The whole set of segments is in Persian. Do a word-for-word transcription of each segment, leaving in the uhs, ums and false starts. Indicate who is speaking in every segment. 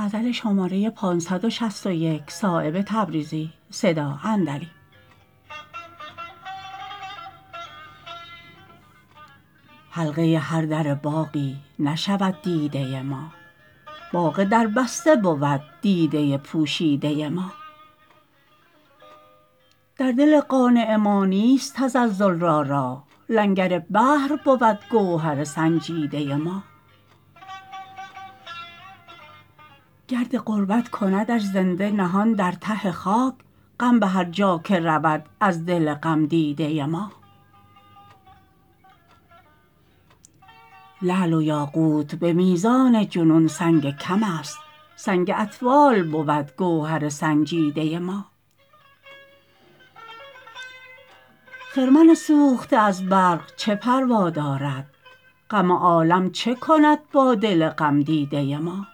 Speaker 1: حلقه هر در باغی نشود دیده ما، باغ دربسته بود دیده پوشیده ما. در دل قانع ما نیست تزلزل را راه، لنگر بحر بود گوهر سنجیده ما. گرد غربت کندش زنده نهان در ته خاک، غم به هر جا که رود از دل غمدیده ما. لعل و یاقوت به میزان جنون سنگ کم است، سنگ اطفال بود گوهر سنجیده ما. خرمن سوخته از برق چه پروا دارد، غم عالم چه کند با دل غمدیده ما.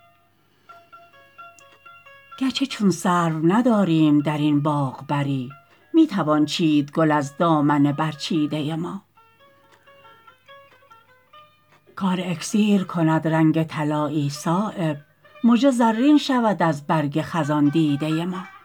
Speaker 1: گرچه چون سرو نداریم درین باغ بری، می توان چید گل از دامن برچیده ما. کار اکسیر کند رنگ طلایی صایب، مژه زرین شود از برگ خزان دیده ما.